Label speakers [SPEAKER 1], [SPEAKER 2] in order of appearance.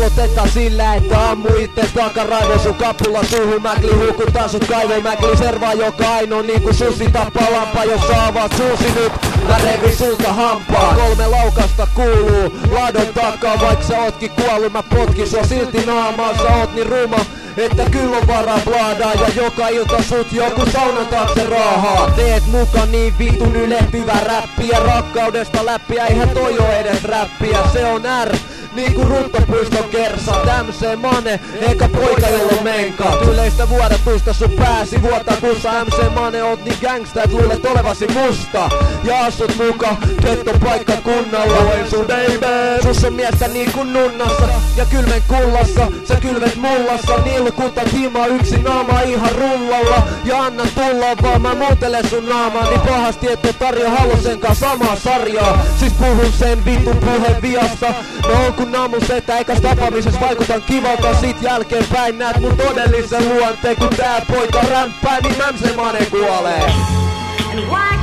[SPEAKER 1] aloitetaan sillä, että ammu ittees takaraivo sun kapula suuhun. Mäkli hukuttaa sut kaivoon, mäkli servaa joka ainoa niinku susi tappaa lampa. Jos sä avaat suusi nyt, mä revin sulta hampaa. 3 laukasta kuuluu ladon takaa, vaik sä ootkin kuollut. Mä potkin sua silti naamaan, sä oot niin ruma, että kyllä on varaa blaadaa. Ja joka ilta sut joku saunan taakse raahaa. Teet muka niin vitun ylehtyvää räppiä, rakkaudesta läppiä, eihän toi oo edes räppiä. Se on R, niinku Ruttopuiston kersa. MC Mane, eikä poika jolla on menkat. Yleistä vuodatusta sun pääsi vuotta kussa. MC Mane, oot niin gangsta, et luulet olevasi musta. Ja asut muka ketton paikkakunnalla. Oin sun baby, sus on miestä niinku nunnassa. Ja kylmen kullassa, sä kylvet mullassa. Nilkutat himaa yksin naama ihan rullalla. Ja anna tulla vaan, mä muutelen sun naamaa. Niin pahasti ette tarjoa Halosenkaan samaa sarjaa. Siis puhun sen vitun puheen viasta. No on kun naamus, että eikäs tapaamisessa vaikutan kivalta. Sit jälkeenpäin näet mun todellisen luonteen. Kun tää poika rämppää, niin MC Mane kuolee.